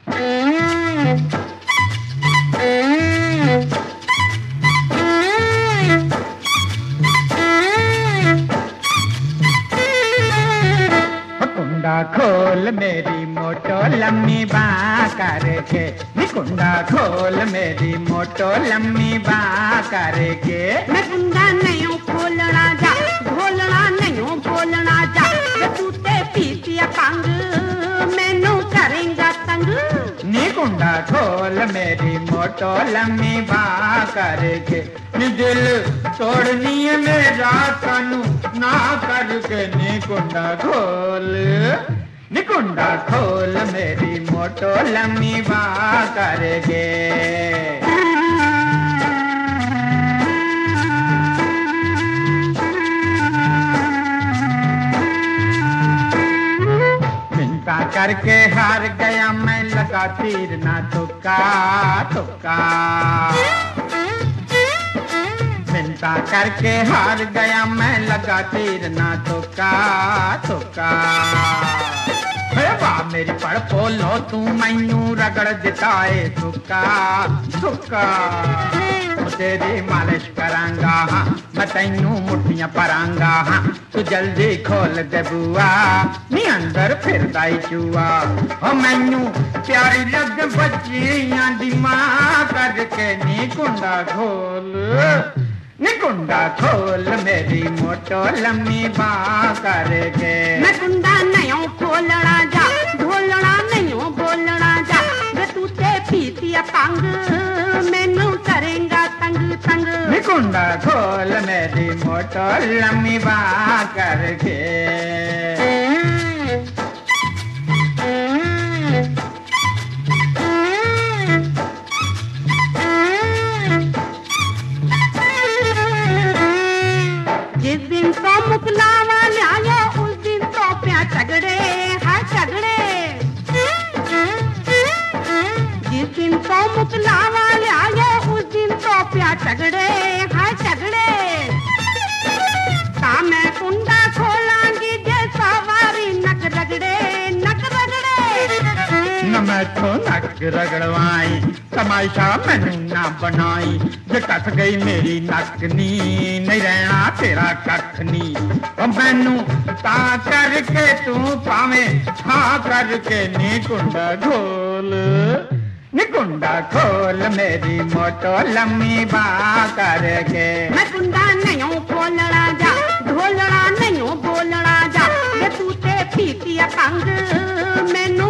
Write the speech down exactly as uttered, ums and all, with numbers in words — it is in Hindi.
कुंडा खोल मेरी मोटो लम्मी बाँ करके, कुंडा खोल मेरी मोटो लम्मी बाँ करके। मैं कुंडा नहीं खोलना जा, खोलना नहीं बोलना जा, तू ते पीती पंग मैनू करेंगा तंग। नी कुंडा खोल मेरी मोटो लम्मी बाँ करके, नी दिल तोड़नी है मेरा कानू ना करके। नी कुंडा खोल, नी कुंडा खोल मेरी मोटो लम्मी बाँ करके। मिन्नता करके हार गया मैं, लगा तीर ना तुक्का तुक्का। मिन्नता करके हार गया मैं, लगा तीर ना तुक्का तुक्का। वाह मेरी पड़ पोलो तू मैनू रगड़ दिता है सुक्का सुक्का। तेरी मालिश करांगा हाँ, मैं तैनू मुठियां परांगा हाँ, तू जल्दी खोल दे बुआ, नी अंदर फिरदा ही चूहा। ओ मैनू प्यारी लग बच्चियां दी मां करके। नी कुंडा खोल, नी कुंडा खोल मेरी मोटो लम्मी बाँ करके। मैं कुंडा नहीं खोलना जा, ढोलना नहीं बोलना जा, तू ते पीती पंग मैनू करेंगा तंग तंग। नी कुंडा खोल मेरी मोटो लम्मी बाँ करके। जिस दिन तो मुकलावा लिया उस दिन तो प्या झगड़े हाँ झगड़े। जिस दिन तो मुकलावा लिया उस दिन तो प्या झगड़े हाँ झगड़े। ता मैं कुंडा खोलांगी जे सवारी नक रगड़े नक रगड़े। न मैं तो नक रगड़वाई, तमाशा मैनू ना बनाई, जे कट गई मेरी नकनी नहीं रहना तेरा कख नी। मैनू ता करके तू पावे हाँ करके। नी कुंडा खोल, नी कुंडा खोल मेरी मोटो लम्मी बाँ करके। मैं कुंडा नहीं खोलना जा, ढोलना नहीं बोलना जा, तू ते पीती पंग मैनू